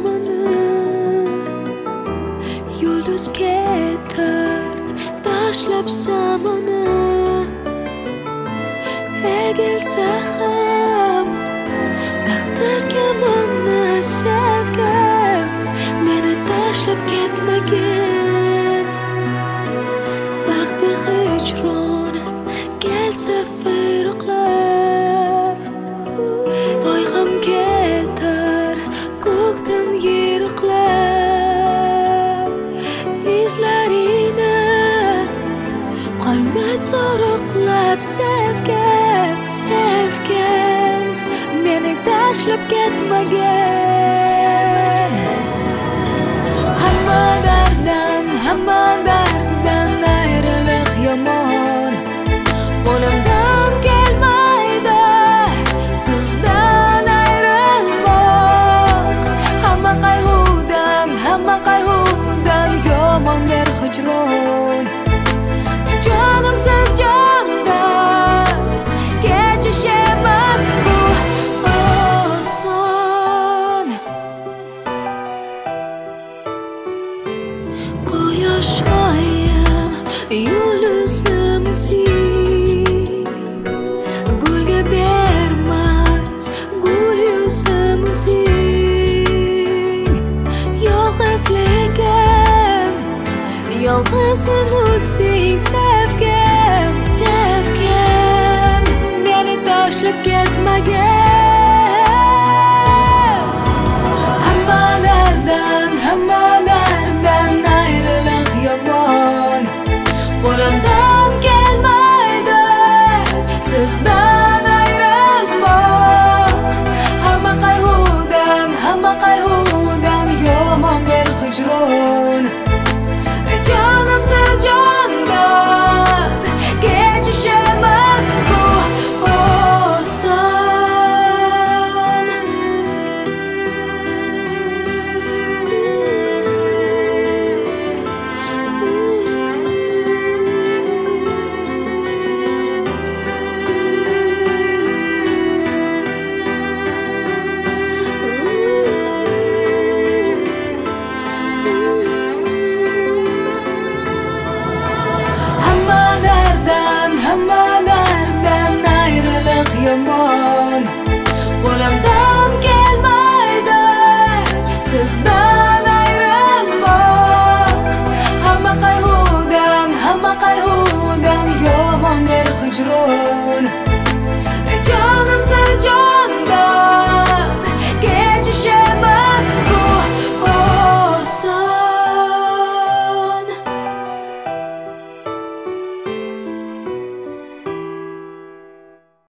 zamoni yulduz ketar tashlab samoni egilsa ham taqdir kamonni sevgim meni tashlab ketmagin vaqti hijron kelsa firoqlab oy ham ketar ko'kdan yiroqlab izlaringni qolmas so'roqlab sevgim meni tashlab ketmagin hamma darddan ayriliq yomon qo'limdan kelmaydi sizdan ayrilmoq hamma qayg'udan yomondir hijron jonimsiz jondan kechish emas bu oson quyosh oyim yulduzimizing gulga bermas gul yuzimizing yolg'izligim